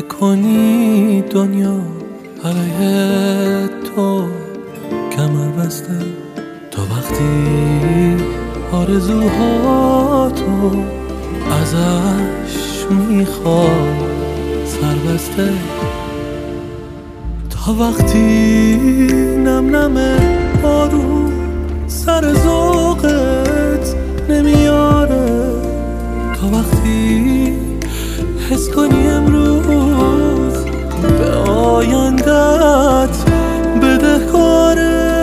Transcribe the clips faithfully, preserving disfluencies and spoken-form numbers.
فکر کنی دنیا علیه تو کمر بسته، تا وقتی آرزوهاتو ازش میخواد سر بسته، تا وقتی نم نم آروم سر ذوقت نمیاره، تا وقتی حس کنی امروز به آیندت بدهکاره.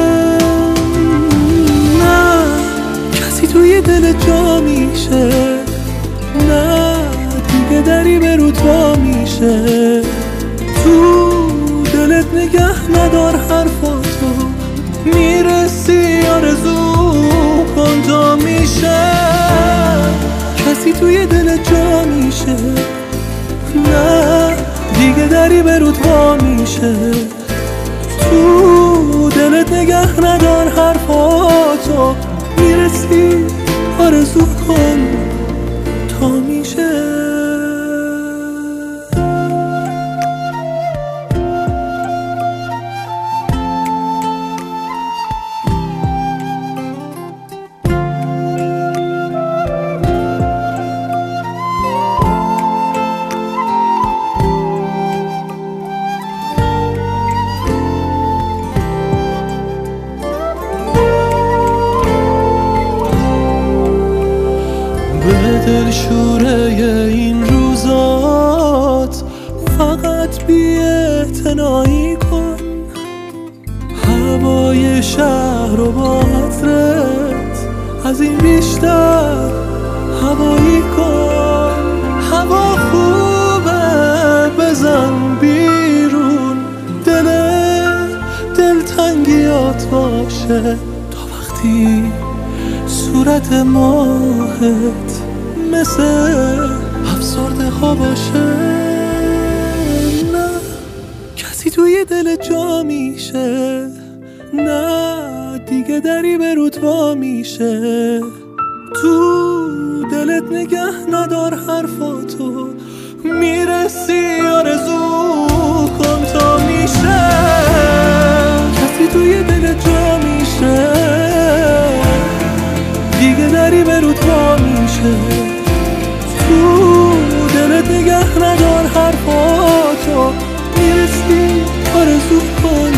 نه کسی توی دل جا میشه، نه دیگه دری به رو تا میشه، تو دلت نگه ندار حرفاتو، میرسی آرزو کن تا میشه. کسی توی دل جا میشه، نه دیگه دری به رود وا میشه، تو دلت نگه ندار حرفاتو، میرسی آرزو کن تا میشه. دلشوره این روزات فقط بی‌اعتنایی کن، هوای شهر رو با عطرت از این بیشتر هوایی کن. هوا خوبه بزن بیرون، دل دلتنگیات باشه، تا وقتی صورت ماهت مثل افسرده ها باشه. نه کسی توی دل جا میشه، نه دیگه دری به رود وا میشه، تو دلت نگه ندار حرفاتو، میرسی آرزو کن تا میشه. کسی توی دل جا میشه، دیگه دری به رود وا میشه، تو دلت نگه ندار حرفاتو، میرسی آرزو کن